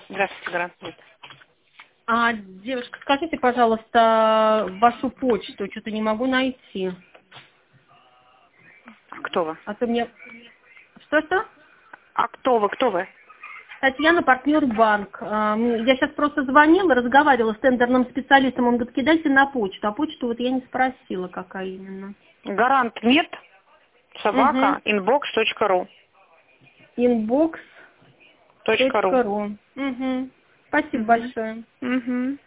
Здравствуйте, Гарант. Девушка, скажите, пожалуйста, вашу почту, что-то не могу найти. Кто вы? А то мне... Что-что? А кто вы? Кто вы? Татьяна, партнер банк. Я сейчас просто звонила, разговаривала с тендерным специалистом, он говорит, кидайте на почту. А почту вот я не спросила, какая именно. Гарант нет, собака, inbox.ru. Inbox.ru. .ru. Спасибо большое. Угу.